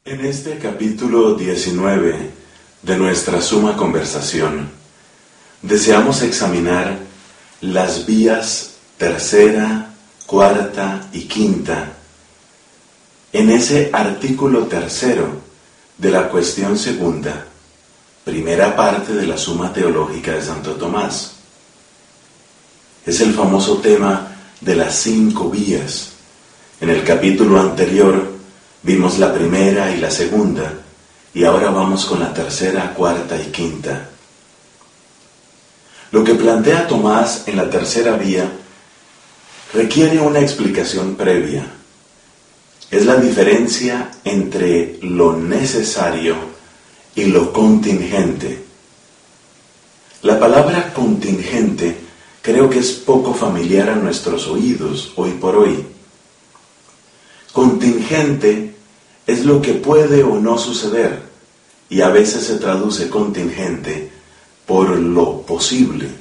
En este capítulo 19 de nuestra suma conversación, deseamos examinar las vías tercera, cuarta y quinta en ese artículo tercero de la cuestión segunda, primera parte de la Suma Teológica de Santo Tomás. Es el famoso tema de las 5 vías. En el capítulo anterior vimos la primera y la segunda, y ahora vamos con la tercera, cuarta y quinta. Lo que plantea Tomás en la tercera vía requiere una explicación previa. Es la diferencia entre lo necesario y lo contingente. La palabra contingente creo que es poco familiar a nuestros oídos hoy por hoy. Contingente es lo que puede o no suceder, y a veces se traduce contingente por lo posible.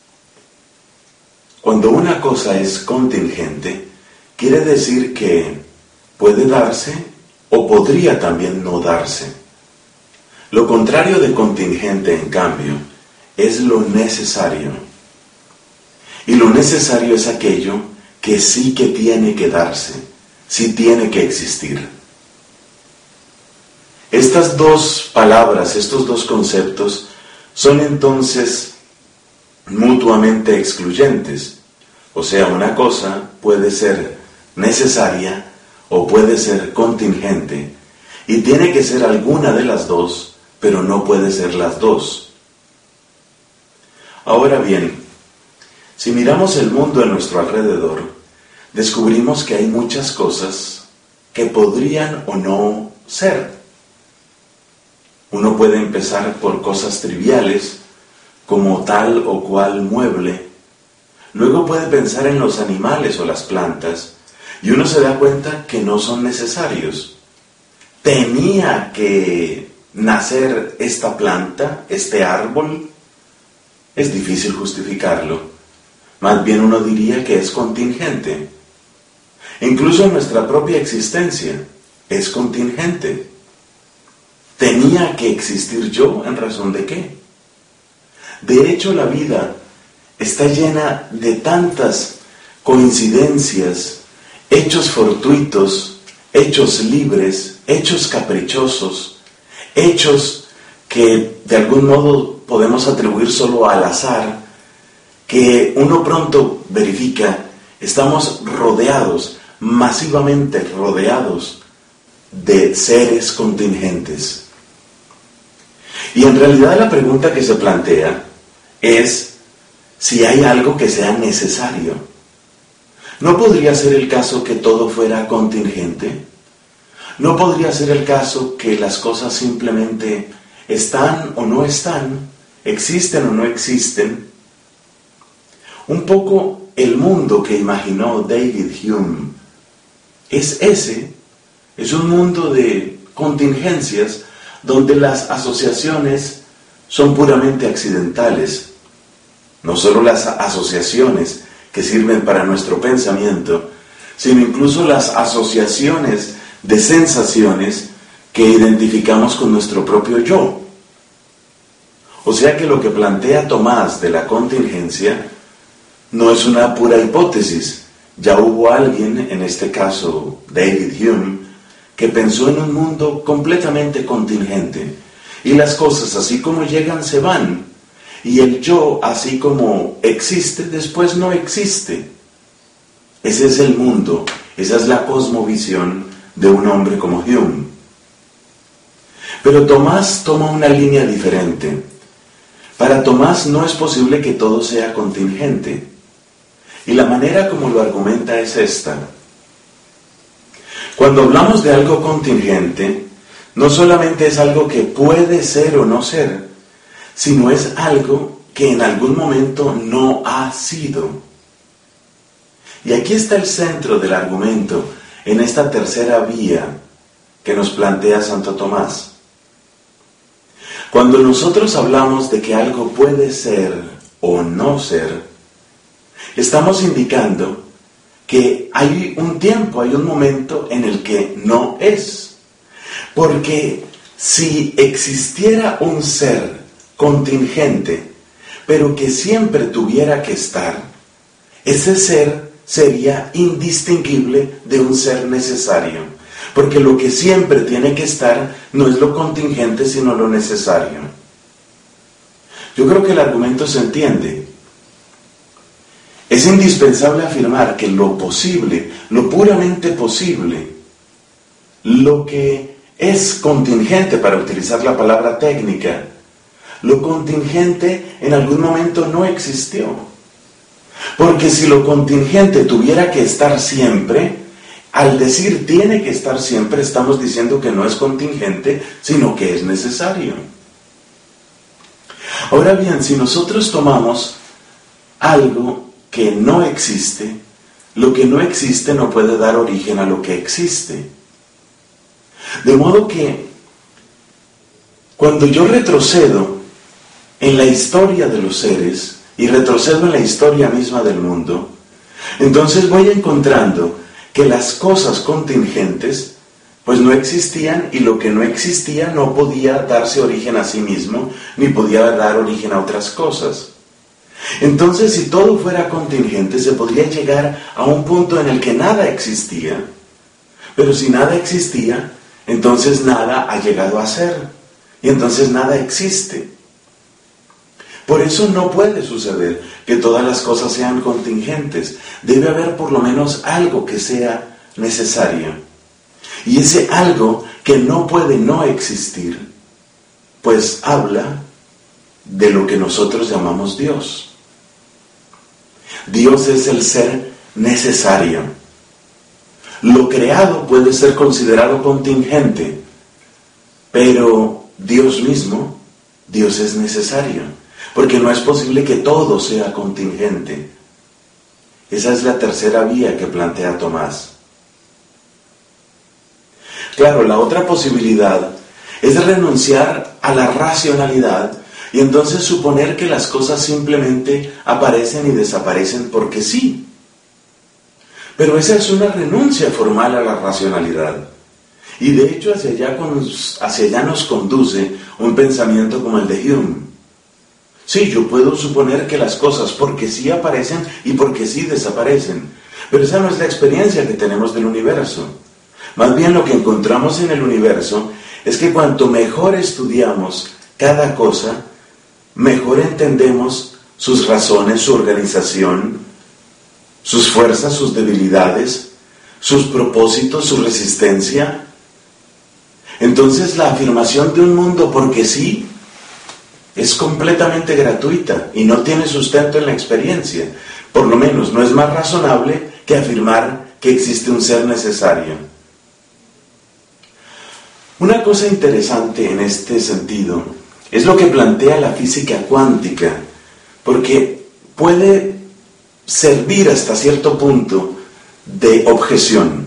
Cuando una cosa es contingente, quiere decir que puede darse o podría también no darse. Lo contrario de contingente, en cambio, es lo necesario. Y lo necesario es aquello que sí que tiene que darse, sí tiene que existir. Estas dos palabras, estos dos conceptos, son entonces mutuamente excluyentes. O sea, una cosa puede ser necesaria o puede ser contingente, y tiene que ser alguna de las dos, pero no puede ser las dos. Ahora bien, si miramos el mundo a nuestro alrededor, descubrimos que hay muchas cosas que podrían o no ser. Uno puede empezar por cosas triviales, como tal o cual mueble. Luego puede pensar en los animales o las plantas, y uno se da cuenta que no son necesarios. ¿Tenía que nacer esta planta, este árbol? Es difícil justificarlo. Más bien uno diría que es contingente. Incluso nuestra propia existencia es contingente. ¿Tenía que existir yo? ¿En razón de qué? De hecho, la vida está llena de tantas coincidencias, hechos fortuitos, hechos libres, hechos caprichosos, hechos que de algún modo podemos atribuir solo al azar, que uno pronto verifica, estamos rodeados, masivamente rodeados de seres contingentes. Y en realidad la pregunta que se plantea es si hay algo que sea necesario. ¿No podría ser el caso que todo fuera contingente? ¿No podría ser el caso que las cosas simplemente están o no están, existen o no existen? Un poco el mundo que imaginó David Hume es un mundo de contingencias donde las asociaciones son puramente accidentales. No solo las asociaciones que sirven para nuestro pensamiento, sino incluso las asociaciones de sensaciones que identificamos con nuestro propio yo. O sea que lo que plantea Tomás de la contingencia no es una pura hipótesis. Ya hubo alguien, en este caso David Hume, que pensó en un mundo completamente contingente, y las cosas así como llegan se van, y el yo así como existe después no existe. Ese es el mundo, esa es la cosmovisión de un hombre como Hume. Pero Tomás toma una línea diferente. Para Tomás no es posible que todo sea contingente, y la manera como lo argumenta es esta. Cuando hablamos de algo contingente, no solamente es algo que puede ser o no ser, sino es algo que en algún momento no ha sido. Y aquí está el centro del argumento en esta tercera vía que nos plantea Santo Tomás. Cuando nosotros hablamos de que algo puede ser o no ser, estamos indicando que hay un tiempo, hay un momento en el que no es. Porque si existiera un ser contingente, pero que siempre tuviera que estar, ese ser sería indistinguible de un ser necesario. Porque lo que siempre tiene que estar no es lo contingente, sino lo necesario. Yo creo que el argumento se entiende. Es indispensable afirmar que lo posible, lo puramente posible, lo que es contingente, para utilizar la palabra técnica, lo contingente en algún momento no existió. Porque si lo contingente tuviera que estar siempre, al decir tiene que estar siempre, estamos diciendo que no es contingente, sino que es necesario. Ahora bien, si nosotros tomamos algo que no existe, lo que no existe no puede dar origen a lo que existe. De modo que, cuando yo retrocedo en la historia de los seres, y retrocedo en la historia misma del mundo, entonces voy encontrando que las cosas contingentes pues no existían, y lo que no existía no podía darse origen a sí mismo, ni podía dar origen a otras cosas. Entonces, si todo fuera contingente, se podría llegar a un punto en el que nada existía. Pero si nada existía, entonces nada ha llegado a ser, y entonces nada existe. Por eso no puede suceder que todas las cosas sean contingentes. Debe haber por lo menos algo que sea necesario. Y ese algo que no puede no existir, pues habla de lo que nosotros llamamos Dios. Dios es el ser necesario. Lo creado puede ser considerado contingente, pero Dios mismo, Dios es necesario, porque no es posible que todo sea contingente. Esa es la tercera vía que plantea Tomás. Claro, la otra posibilidad es renunciar a la racionalidad y entonces suponer que las cosas simplemente aparecen y desaparecen porque sí. Pero esa es una renuncia formal a la racionalidad. Y de hecho hacia allá nos conduce un pensamiento como el de Hume. Sí, yo puedo suponer que las cosas porque sí aparecen y porque sí desaparecen, pero esa no es la experiencia que tenemos del universo. Más bien lo que encontramos en el universo es que cuanto mejor estudiamos cada cosa, mejor entendemos sus razones, su organización, sus fuerzas, sus debilidades, sus propósitos, su resistencia. Entonces la afirmación de un mundo porque sí es completamente gratuita y no tiene sustento en la experiencia. Por lo menos no es más razonable que afirmar que existe un ser necesario. Una cosa interesante en este sentido es lo que plantea la física cuántica, porque puede servir hasta cierto punto de objeción.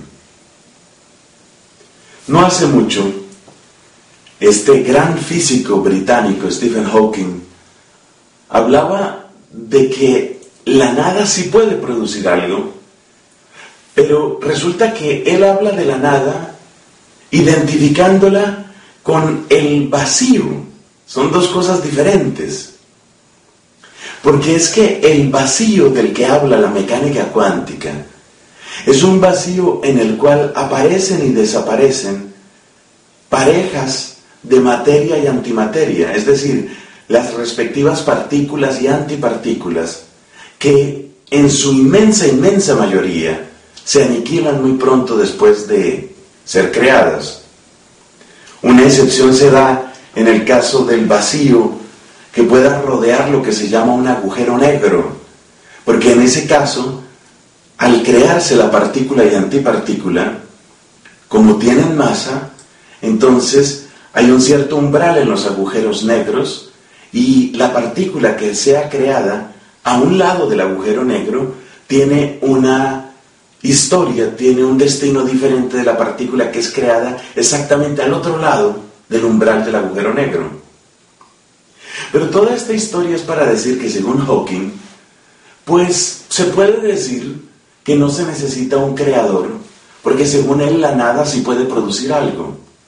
No hace mucho, este gran físico británico, Stephen Hawking, hablaba de que la nada sí puede producir algo, pero resulta que él habla de la nada identificándola con el vacío. Son dos cosas diferentes. Porque es que el vacío del que habla la mecánica cuántica es un vacío en el cual aparecen y desaparecen parejas de materia y antimateria, es decir, las respectivas partículas y antipartículas, que en su inmensa mayoría se aniquilan muy pronto después de ser creadas. Una excepción se da en el caso del vacío que pueda rodear lo que se llama un agujero negro, porque en ese caso, al crearse la partícula y antipartícula, como tienen masa, entonces hay un cierto umbral en los agujeros negros y la partícula que sea creada a un lado del agujero negro tiene una historia, tiene un destino diferente de la partícula que es creada exactamente al otro lado del umbral del agujero negro. Pero toda esta historia es para decir que según Hawking, pues se puede decir que no se necesita un creador, porque según él la nada sí puede producir algo.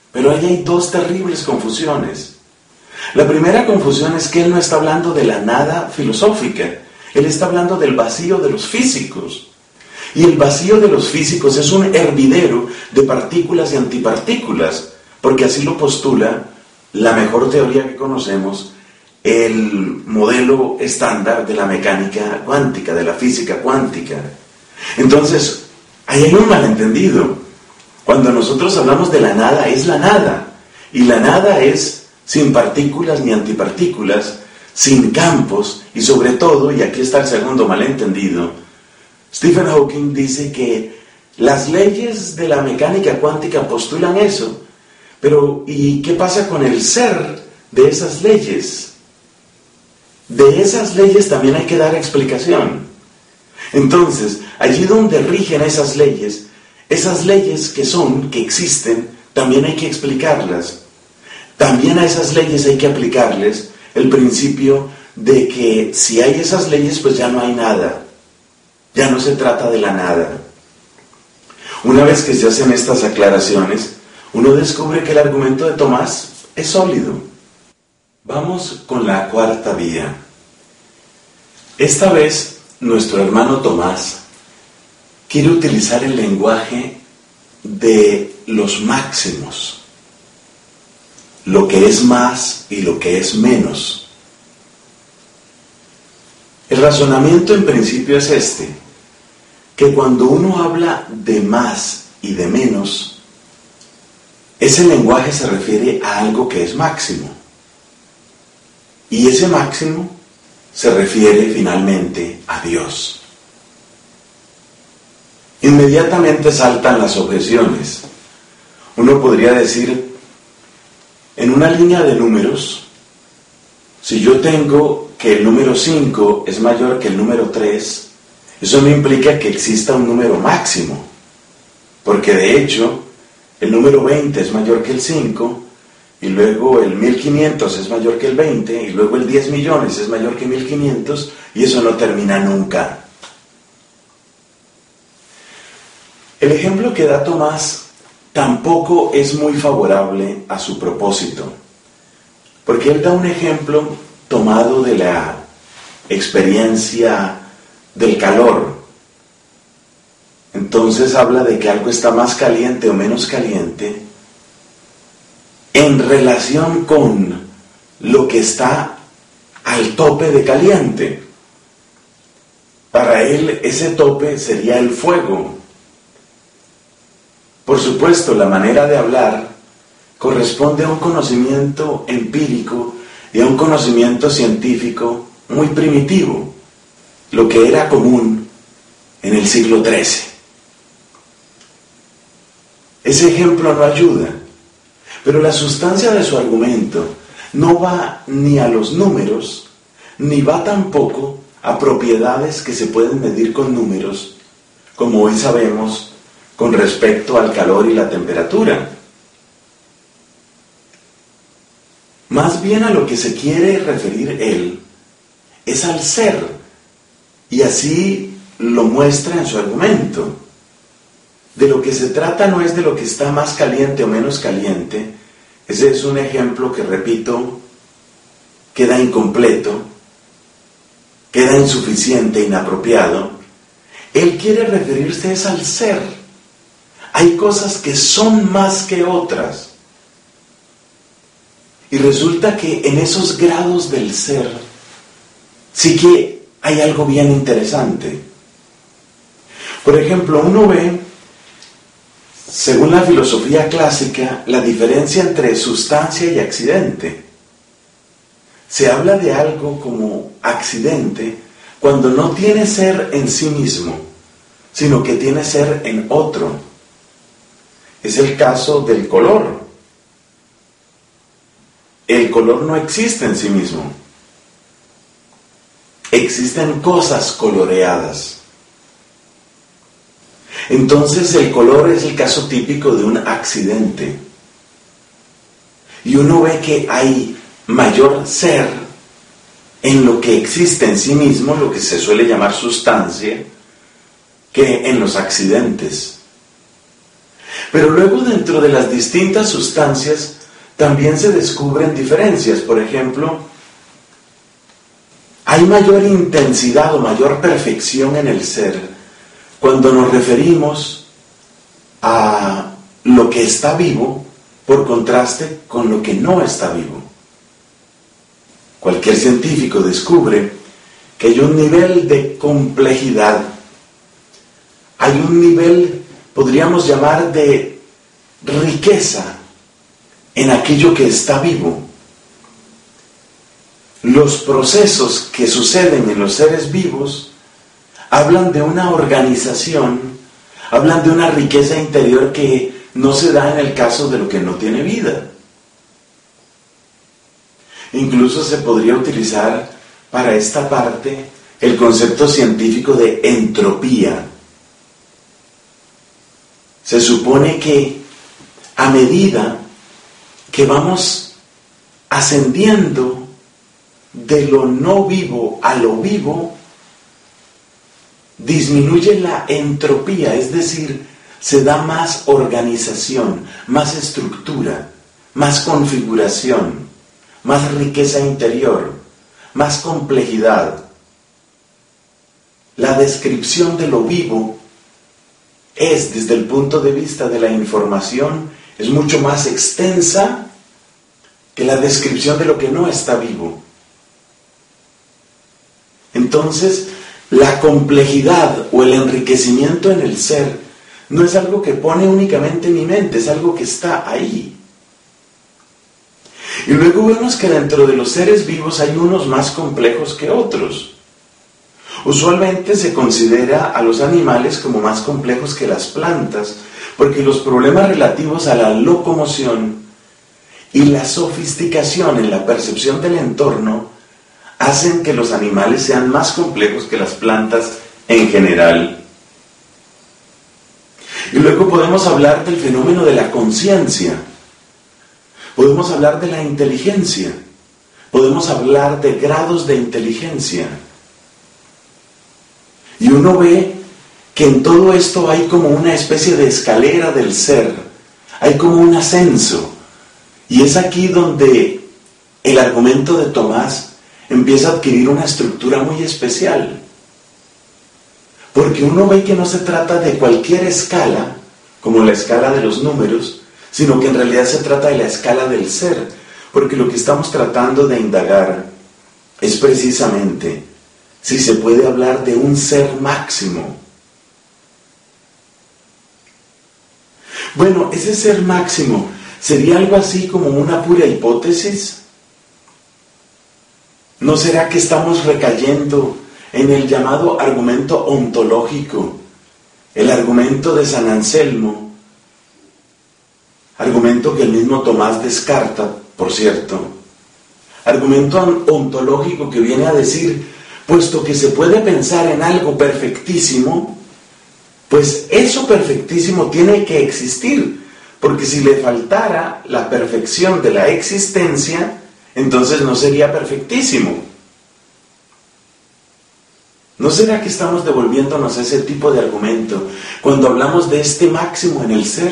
Pero ahí hay dos terribles confusiones. La primera confusión es que él no está hablando de la nada filosófica, él está hablando del vacío de los físicos. Y el vacío de los físicos es un hervidero de partículas y antipartículas, porque así lo postula la mejor teoría que conocemos, el modelo estándar de la mecánica cuántica, de la física cuántica. Entonces, ahí hay un malentendido. Cuando nosotros hablamos de la nada, es la nada. Y la nada es sin partículas ni antipartículas, sin campos, y sobre todo, y aquí está el segundo malentendido, Stephen Hawking dice que las leyes de la mecánica cuántica postulan eso, pero ¿y qué pasa con el ser de esas leyes? De esas leyes también hay que dar explicación. Entonces, allí donde rigen esas leyes que existen, también hay que explicarlas. También a esas leyes hay que aplicarles el principio de que si hay esas leyes, pues ya no hay nada. Ya no se trata de la nada. Una vez que se hacen estas aclaraciones, uno descubre que el argumento de Tomás es sólido. Vamos con la cuarta vía. Esta vez, nuestro hermano Tomás quiere utilizar el lenguaje de los máximos, lo que es más y lo que es menos. El razonamiento en principio es este, que cuando uno habla de más y de menos, ese lenguaje se refiere a algo que es máximo. Y ese máximo se refiere finalmente a Dios. Inmediatamente saltan las objeciones. Uno podría decir, en una línea de números, si yo tengo que el número 5 es mayor que el número 3, eso no implica que exista un número máximo, porque de hecho, el número 20 es mayor que el 5, y luego el 1500 es mayor que el 20, y luego el 10 millones es mayor que 1500, y eso no termina nunca. El ejemplo que da Tomás tampoco es muy favorable a su propósito, porque él da un ejemplo tomado de la experiencia del calor. Entonces habla de que algo está más caliente o menos caliente en relación con lo que está al tope de caliente. Para él ese tope sería el fuego. Por supuesto, la manera de hablar corresponde a un conocimiento empírico y a un conocimiento científico muy primitivo, lo que era común en el siglo XIII. Ese ejemplo no ayuda, pero la sustancia de su argumento no va ni a los números, ni va tampoco a propiedades que se pueden medir con números, como hoy sabemos con respecto al calor y la temperatura. Más bien a lo que se quiere referir él es al ser, y así lo muestra en su argumento. De lo que se trata no es de lo que está más caliente o menos caliente. Ese es un ejemplo que, repito, queda incompleto, queda insuficiente, inapropiado. Él quiere referirse es al ser. Hay cosas que son más que otras. Y resulta que en esos grados del ser sí que hay algo bien interesante. Por ejemplo, uno ve, según la filosofía clásica, la diferencia entre sustancia y accidente. Se habla de algo como accidente cuando no tiene ser en sí mismo, sino que tiene ser en otro. Es el caso del color. El color no existe en sí mismo. Existen cosas coloreadas. Entonces el color es el caso típico de un accidente. Y uno ve que hay mayor ser en lo que existe en sí mismo, lo que se suele llamar sustancia, que en los accidentes. Pero luego dentro de las distintas sustancias también se descubren diferencias. Por ejemplo, hay mayor intensidad o mayor perfección en el ser cuando nos referimos a lo que está vivo por contraste con lo que no está vivo. Cualquier científico descubre que hay un nivel de complejidad, hay un nivel, podríamos llamar, de riqueza en aquello que está vivo. Los procesos que suceden en los seres vivos hablan de una organización, hablan de una riqueza interior que no se da en el caso de lo que no tiene vida. Incluso se podría utilizar para esta parte el concepto científico de entropía. Se supone que a medida que vamos ascendiendo de lo no vivo a lo vivo, disminuye la entropía, es decir, se da más organización, más estructura, más configuración, más riqueza interior, más complejidad. La descripción de lo vivo es, desde el punto de vista de la información, es mucho más extensa que la descripción de lo que no está vivo. Entonces, la complejidad o el enriquecimiento en el ser no es algo que pone únicamente en mi mente, es algo que está ahí. Y luego vemos que dentro de los seres vivos hay unos más complejos que otros. Usualmente se considera a los animales como más complejos que las plantas, porque los problemas relativos a la locomoción y la sofisticación en la percepción del entorno hacen que los animales sean más complejos que las plantas en general. Y luego podemos hablar del fenómeno de la conciencia, podemos hablar de la inteligencia, podemos hablar de grados de inteligencia. Y uno ve que en todo esto hay como una especie de escalera del ser, hay como un ascenso. Y es aquí donde el argumento de Tomás empieza a adquirir una estructura muy especial. Porque uno ve que no se trata de cualquier escala, como la escala de los números, sino que en realidad se trata de la escala del ser. Porque lo que estamos tratando de indagar es precisamente si se puede hablar de un ser máximo. Bueno, ese ser máximo sería algo así como una pura hipótesis. ¿No será que estamos recayendo en el llamado argumento ontológico, el argumento de San Anselmo, argumento que el mismo Tomás descarta, por cierto, argumento ontológico que viene a decir, puesto que se puede pensar en algo perfectísimo, pues eso perfectísimo tiene que existir, porque si le faltara la perfección de la existencia, entonces no sería perfectísimo. ¿No será que estamos devolviéndonos ese tipo de argumento cuando hablamos de este máximo en el ser?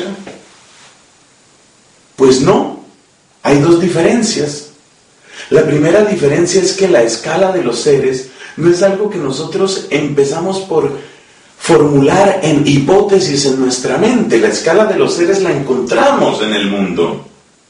Pues no, hay dos diferencias. La primera diferencia es que la escala de los seres no es algo que nosotros empezamos por formular en hipótesis en nuestra mente. La escala de los seres la encontramos en el mundo.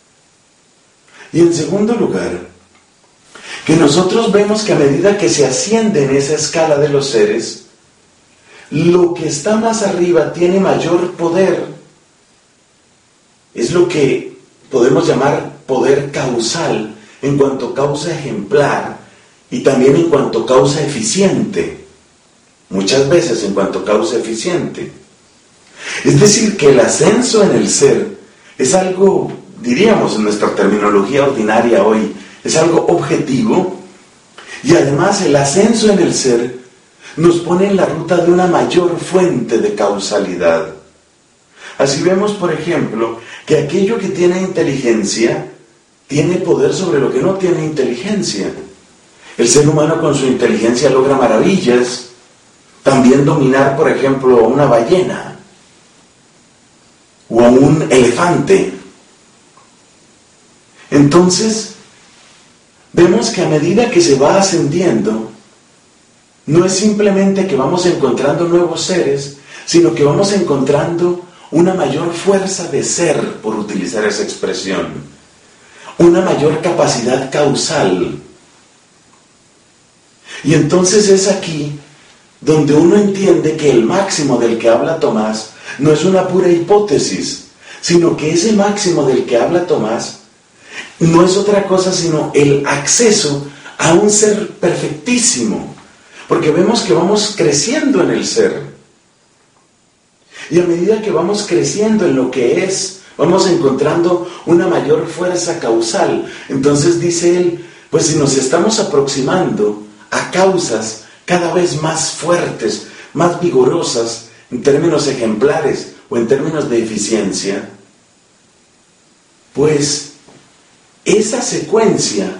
Y en segundo lugar, que nosotros vemos que a medida que se asciende en esa escala de los seres, lo que está más arriba tiene mayor poder. Es lo que podemos llamar poder causal, en cuanto causa ejemplar y también en cuanto causa eficiente. Muchas veces en cuanto causa eficiente. Es decir, que el ascenso en el ser es algo, diríamos en nuestra terminología ordinaria hoy, es algo objetivo, y además el ascenso en el ser nos pone en la ruta de una mayor fuente de causalidad. Así vemos, por ejemplo, que aquello que tiene inteligencia tiene poder sobre lo que no tiene inteligencia. El ser humano con su inteligencia logra maravillas, también dominar, por ejemplo, a una ballena, o a un un elefante. Entonces, vemos que a medida que se va ascendiendo, no es simplemente que vamos encontrando nuevos seres, sino que vamos encontrando una mayor fuerza de ser, por utilizar esa expresión, una mayor capacidad causal. Y entonces es aquí donde uno entiende que el máximo del que habla Tomás no es una pura hipótesis, sino que ese máximo del que habla Tomás no es otra cosa sino el acceso a un ser perfectísimo, porque vemos que vamos creciendo en el ser. Y a medida que vamos creciendo en lo que es, vamos encontrando una mayor fuerza causal. Entonces dice él, pues si nos estamos aproximando a causas cada vez más fuertes, más vigorosas, en términos ejemplares o en términos de eficiencia, pues esa secuencia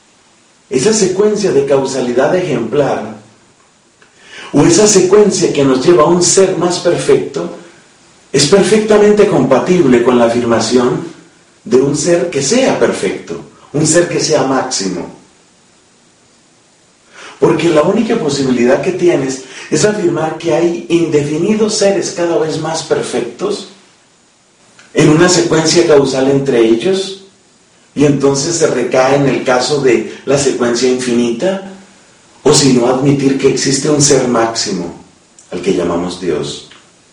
de causalidad ejemplar, o esa secuencia que nos lleva a un ser más perfecto, es perfectamente compatible con la afirmación de un ser que sea perfecto, un ser que sea máximo. Porque la única posibilidad que tienes es afirmar que hay indefinidos seres cada vez más perfectos en una secuencia causal entre ellos, y entonces se recae en el caso de la secuencia infinita, o si no, admitir que existe un ser máximo, al que llamamos Dios.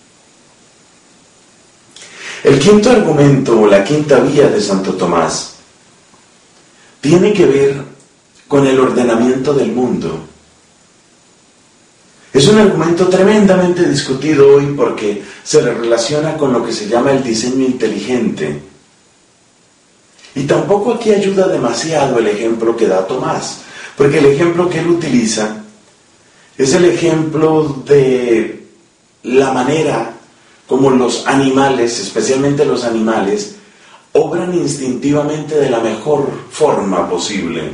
El quinto argumento, o la quinta vía de Santo Tomás, tiene que ver con el ordenamiento del mundo. Es un argumento tremendamente discutido hoy porque se le relaciona con lo que se llama el diseño inteligente. Y tampoco aquí ayuda demasiado el ejemplo que da Tomás, porque el ejemplo que él utiliza es el ejemplo de la manera como los animales, especialmente los animales, obran instintivamente de la mejor forma posible.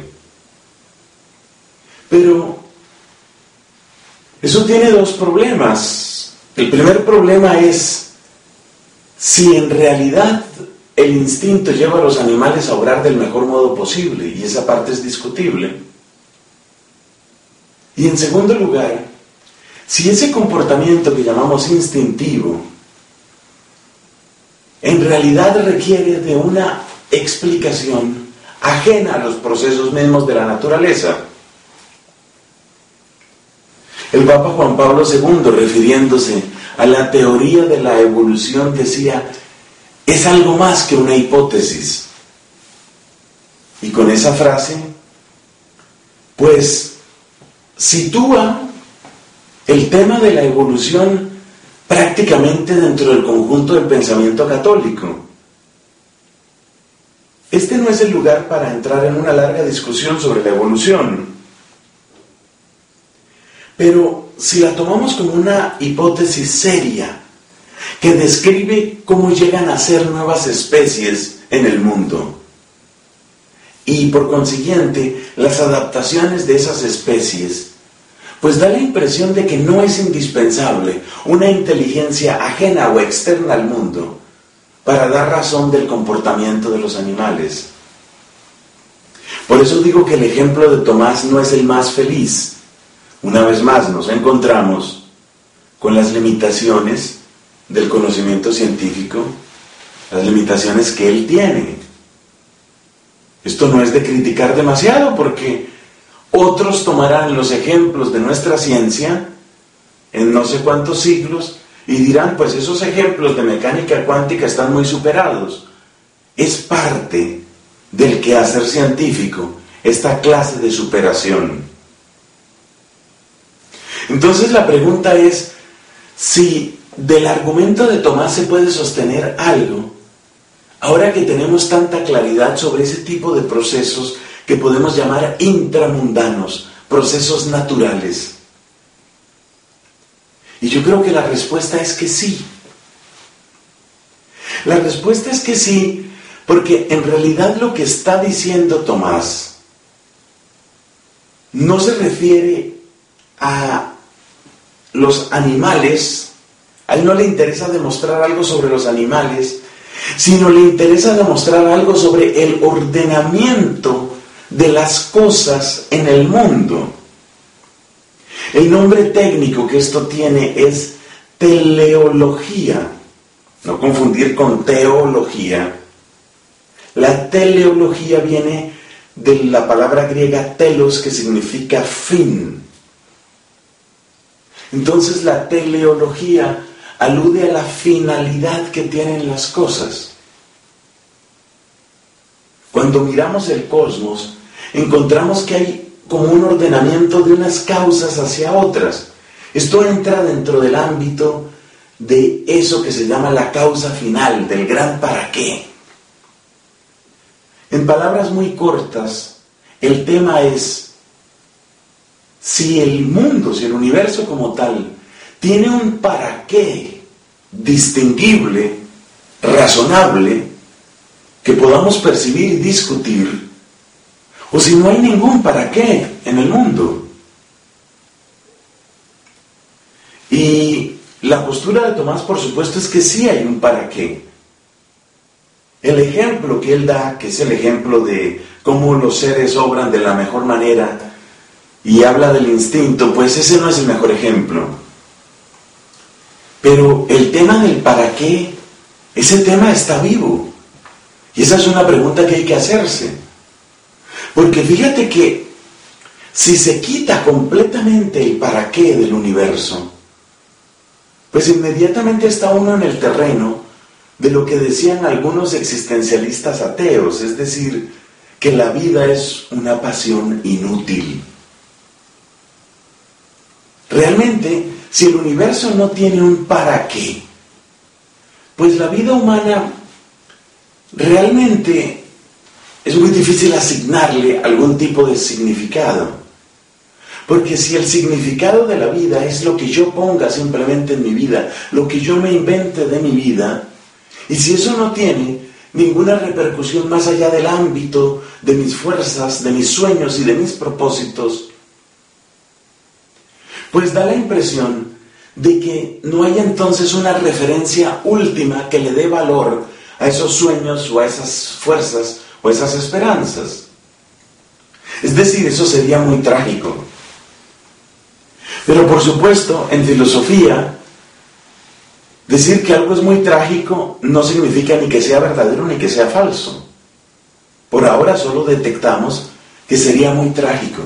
Pero eso tiene dos problemas. El primer problema es si en realidad el instinto lleva a los animales a obrar del mejor modo posible, y esa parte es discutible. Y en segundo lugar, si ese comportamiento que llamamos instintivo en realidad requiere de una explicación ajena a los procesos mismos de la naturaleza. El Papa Juan Pablo II, refiriéndose a la teoría de la evolución, decía, es algo más que una hipótesis. Y con esa frase, pues, sitúa el tema de la evolución prácticamente dentro del conjunto del pensamiento católico. Este no es el lugar para entrar en una larga discusión sobre la evolución. Pero si la tomamos como una hipótesis seria, que describe cómo llegan a ser nuevas especies en el mundo, y por consiguiente las adaptaciones de esas especies, pues da la impresión de que no es indispensable una inteligencia ajena o externa al mundo para dar razón del comportamiento de los animales. Por eso digo que el ejemplo de Tomás no es el más feliz. Una vez más nos encontramos con las limitaciones del conocimiento científico, las limitaciones que él tiene. Esto no es de criticar demasiado, porque otros tomarán los ejemplos de nuestra ciencia en no sé cuántos siglos y dirán, pues esos ejemplos de mecánica cuántica están muy superados. Es parte del quehacer científico, esta clase de superación. Entonces la pregunta es, si del argumento de Tomás se puede sostener algo, ahora que tenemos tanta claridad sobre ese tipo de procesos que podemos llamar intramundanos, procesos naturales. Y yo creo que la respuesta es que sí. La respuesta es que sí, porque en realidad lo que está diciendo Tomás no se refiere a los animales. A él no le interesa demostrar algo sobre los animales sino le interesa demostrar algo sobre el ordenamiento de las cosas en el mundo. El nombre técnico que esto tiene es teleología, no confundir con teología. La teleología viene de la palabra griega telos, que significa fin. Entonces la teleología alude a la finalidad que tienen las cosas. Cuando miramos el cosmos, encontramos que hay como un ordenamiento de unas causas hacia otras. Esto entra dentro del ámbito de eso que se llama la causa final, del gran para qué. En palabras muy cortas, el tema es si el mundo, si el universo como tal, tiene un para qué distinguible, razonable, que podamos percibir y discutir, o si no hay ningún para qué en el mundo. Y la postura de Tomás, por supuesto, es que sí hay un para qué. El ejemplo que él da, que es el ejemplo de cómo los seres obran de la mejor manera, y habla del instinto, pues ese no es el mejor ejemplo. Pero el tema del para qué, ese tema está vivo. Y esa es una pregunta que hay que hacerse. Porque fíjate que si se quita completamente el para qué del universo, pues inmediatamente está uno en el terreno de lo que decían algunos existencialistas ateos, es decir, que la vida es una pasión inútil. Realmente, si el universo no tiene un para qué, pues la vida humana realmente es muy difícil asignarle algún tipo de significado. Porque si el significado de la vida es lo que yo ponga simplemente en mi vida, lo que yo me invente de mi vida, y si eso no tiene ninguna repercusión más allá del ámbito de mis fuerzas, de mis sueños y de mis propósitos, pues da la impresión de que no hay entonces una referencia última que le dé valor a esos sueños o a esas fuerzas o a esas esperanzas. Es decir, eso sería muy trágico. Pero por supuesto, en filosofía, decir que algo es muy trágico no significa ni que sea verdadero ni que sea falso. Por ahora solo detectamos que sería muy trágico.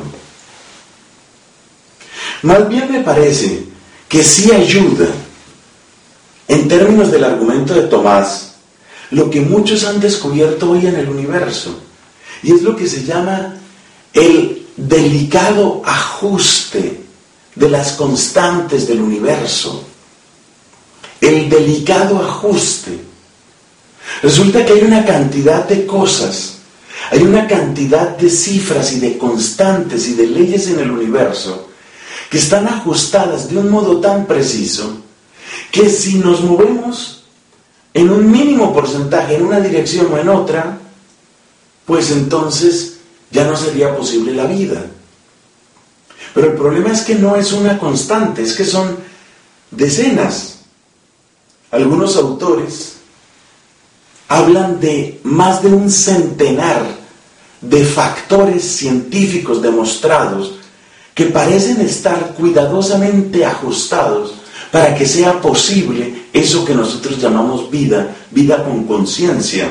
Más bien me parece que sí ayuda, en términos del argumento de Tomás, lo que muchos han descubierto hoy en el universo, y es lo que se llama el delicado ajuste de las constantes del universo. El delicado ajuste. Resulta que hay una cantidad de cosas, hay una cantidad de cifras y de constantes y de leyes en el universo que están ajustadas de un modo tan preciso que si nos movemos en un mínimo porcentaje en una dirección o en otra, pues entonces ya no sería posible la vida. Pero el problema es que no es una constante, es que son decenas. Algunos autores hablan de más de un centenar de factores científicos demostrados que parecen estar cuidadosamente ajustados para que sea posible eso que nosotros llamamos vida, vida con conciencia.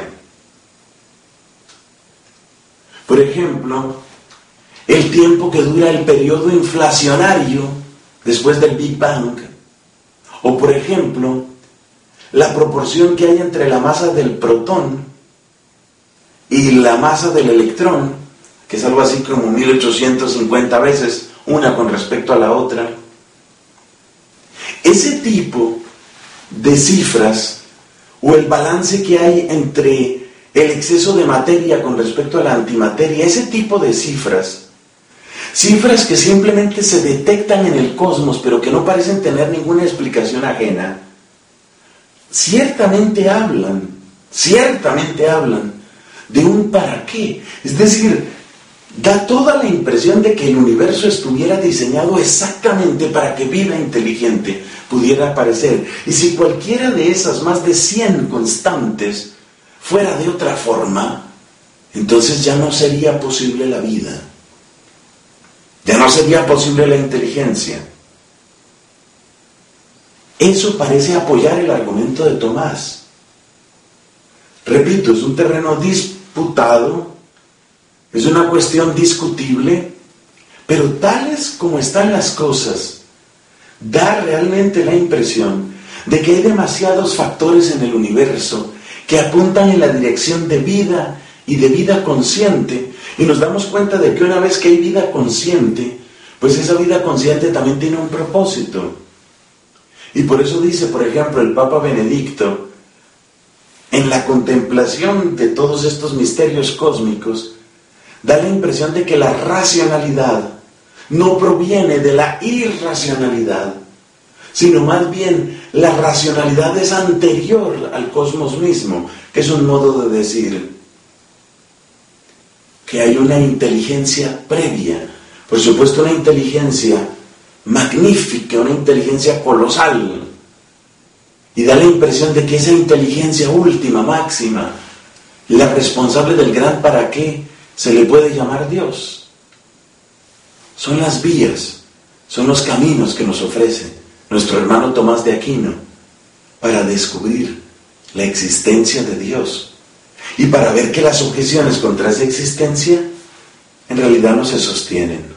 Por ejemplo, el tiempo que dura el periodo inflacionario después del Big Bang, o por ejemplo, la proporción que hay entre la masa del protón y la masa del electrón, que es algo así como 1850 veces una con respecto a la otra. Ese tipo de cifras, o el balance que hay entre el exceso de materia con respecto a la antimateria, ese tipo de cifras que simplemente se detectan en el cosmos, pero que no parecen tener ninguna explicación ajena, ciertamente hablan de un para qué. Es decir, da toda la impresión de que el universo estuviera diseñado exactamente para que vida inteligente pudiera aparecer. Y si cualquiera de esas más de 100 constantes fuera de otra forma, entonces ya no sería posible la vida. Ya no sería posible la inteligencia. Eso parece apoyar el argumento de Tomás. Repito, es un terreno disputado, es una cuestión discutible, pero tales como están las cosas, da realmente la impresión de que hay demasiados factores en el universo que apuntan en la dirección de vida y de vida consciente, y nos damos cuenta de que una vez que hay vida consciente, pues esa vida consciente también tiene un propósito. Y por eso dice, por ejemplo, el Papa Benedicto, en la contemplación de todos estos misterios cósmicos, da la impresión de que la racionalidad no proviene de la irracionalidad, sino más bien la racionalidad es anterior al cosmos mismo, que es un modo de decir que hay una inteligencia previa, por supuesto una inteligencia magnífica, una inteligencia colosal, y da la impresión de que esa inteligencia última, máxima, la responsable del gran para qué, se le puede llamar Dios. Son las vías, son los caminos que nos ofrece nuestro hermano Tomás de Aquino para descubrir la existencia de Dios y para ver que las objeciones contra esa existencia en realidad no se sostienen.